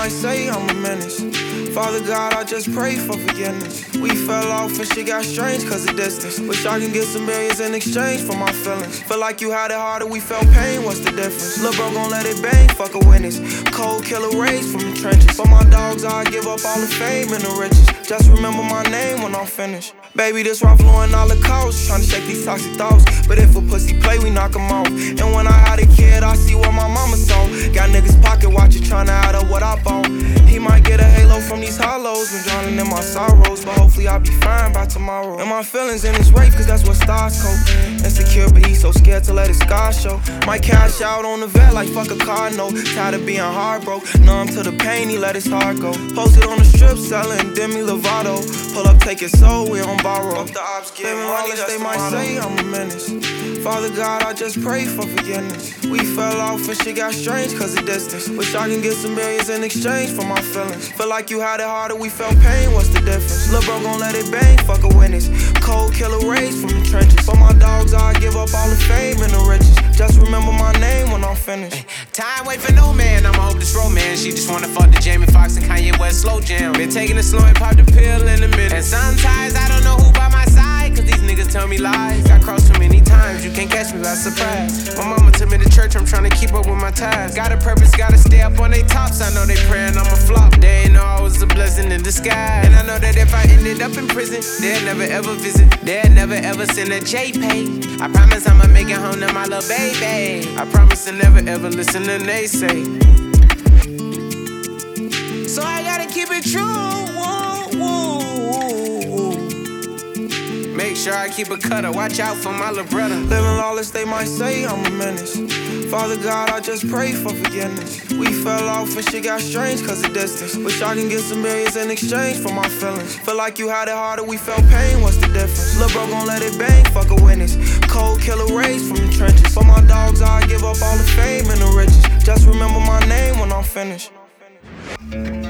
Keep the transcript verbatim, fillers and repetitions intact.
might say I'm a menace. Father God, I just pray for forgiveness. We fell off and shit got strange cause of distance. Wish I can get some millions in exchange for my feelings. Feel like you had it harder, we felt pain, what's the difference? Lil' bro gon' let it bang, fuck a witness. Cold killer rage from the trenches. For my dogs, I give up all the fame and the riches. Just remember my name when I'm finished. Baby, this raw flowing all the coast. Tryna shake these toxic thoughts. But if a pussy play, we knock 'em off. And when I had a kid, I see what my mama saw. Got niggas pocket watching, tryna add up what I bought. He might get a halo from these hollows. Been drowning in my sorrows, but hopefully I'll be fine by tomorrow. And my feelings in this rape, cause that's what stars cope. Insecure, but he's so scared to let his scars show. Might cash out on the vet like fuck a car note. Tired of being heartbroken, numb to the pain, he let his heart go. Posted on the strip, selling Demi Lovato. Pull up, take it so we don't borrow. Up the ops, get money, they might say I'm a menace. Father God, I just pray for forgiveness. We fell off and shit got strange cause of distance. Wish I can get some millions in exchange for my feelings. Feel like you had it harder, we felt pain, what's the difference? Lil' bro gon' let it bang, fuck a witness. Cold killer rage from the trenches. For my dogs, I give up all the fame and the riches. Just remember my name when I'm finished. Ay, time wait for no man, I'ma hope this romance. She just wanna fuck the Jamie Foxx and Kanye West slow jam. Been taking it slow and pop the pill in the middle. And sometimes I don't know who by my side, cause these niggas tell me lies. I crossed too many times, you can't catch me by surprise. My mama took me to church, I'm tryna keep up with my ties. Got a purpose, gotta stay up on they tops. I know they praying I'ma flop. They ain't know I was a blessing in disguise. And I know that if I ended up in prison, they'll never ever visit. They'll never ever send a J-Pay. I promise I'ma make it home to my little baby. I promise to never ever listen to naysay. So I gotta keep it true. Woo, woo, woo. Make sure I keep a cutter. Watch out for my little brother. Living lawless, they might say I'm a menace. Father God, I just pray for forgiveness. We fell off and shit got strange cause of distance. Wish I can get some millions in exchange for my feelings. Feel like you had it harder, we felt pain, what's the difference? Lil' bro gon' let it bang, fuck a witness. Cold killer rage from the trenches. For my dogs, I give up all the fame and the riches. Just remember my name when I'm finished.